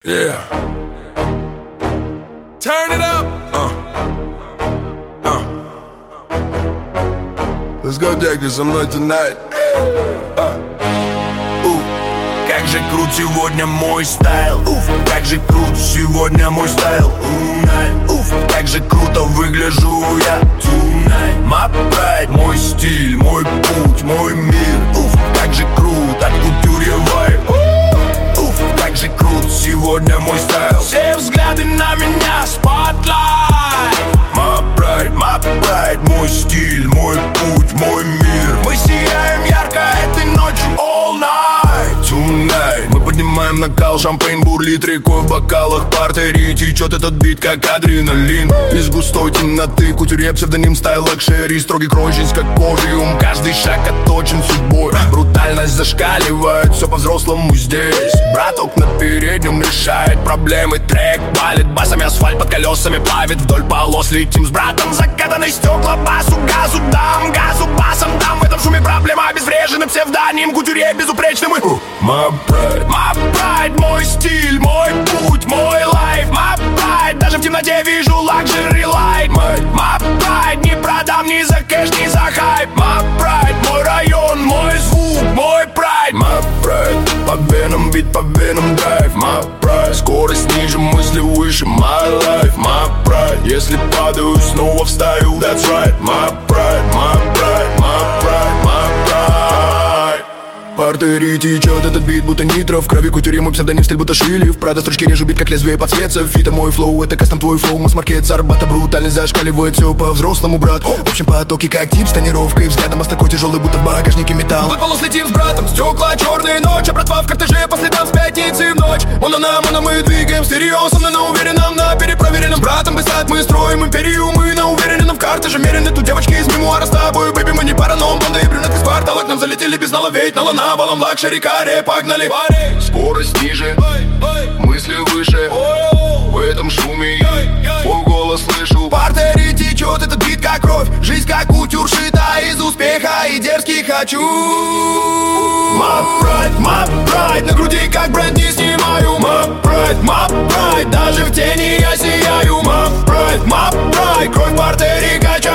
Yeah. Turn it up. Let's go take this со мной tonight. Как же крут сегодня мой стайл. Как же крут сегодня мой стайл. Как же круто выгляжу я. My pride, мой стиль, мой путь, мой мир. Как же крут, от кутюрье вайб. Как же крут сегодня мой стайл. Все взгляды на меня, spotlight. My pride, мой стиль, мой путь, мой мир. Мы сияем ярко этой ночью, all night. Tonight. Мы поднимаем накал, шампейн бурлит рекой в бокалах. Партерии течет этот бит, как адреналин. Из густой темноты кутюрье, псевдоним, стайл лакшери. Строгий крой, жизнь как кожиум. Каждый шаг отточен судьбой. Брутальность зашкаливает, все по-взрослому здесь. Браток на переднем решает проблемы. Трек валит басами, асфальт под колесами плавит. Вдоль полос летим с братом. Закатанные стекла, басу, газу дам. Газу басом дам. В этом шуме проблема обезврежена псевдоним. Кутюрье безупречным. My pride, мой стиль, мой путь, мой лайф. My pride, даже в темноте вижу luxury light. My pride, не продам ни за кэш, ни за хайп. My pride, мой район, мой звук, мой pride. My pride, по венам бит, по венам драйв. My pride, скорость ниже, мысли выше. My life, my pride, если падаю, снова встаю. That's right, my pride, my pride, my pride, my pride. По артерии течет этот бит, будто нитро. В крови кутюрье, мой псевдоним, стиль будто Шилев. Правда, строчки режу бит, как лезвие подсветцев. Фита мой флоу, это кастом твой флоу. Масс-маркет с Арбата, брутальность зашкаливает. Все по-взрослому, брат. В общем, потоки как тип с тонировкой. Взглядом такой тяжелый, будто в багажнике металл. Вдоль полос летим с братом, стекла, черные ночи. Братва в кортеже по следам с пятницы в ночь. Моно, мы двигаем стерео. Со мной на уверенном, на перепроверенном. С братом быстро мы строим империю. Мы на уверенном, в картеже мерены. Тут девочки из мемуара с тобой, бэби, мы не параном. Блонды и брюнетки с квартала к нам залетели без наловеть. На луна, баллон, лакшери, каре, погнали. Скорость ниже, мысли выше. В этом шуме я твой голос слышу. По артерии течет этот бит, как кровь. Жизнь как кутюр шита из успеха. И дерзкий хочу. My pride, на груди как бренд не снимаю. My pride, даже в тени я сияю. My pride, кровь по артерии качаю.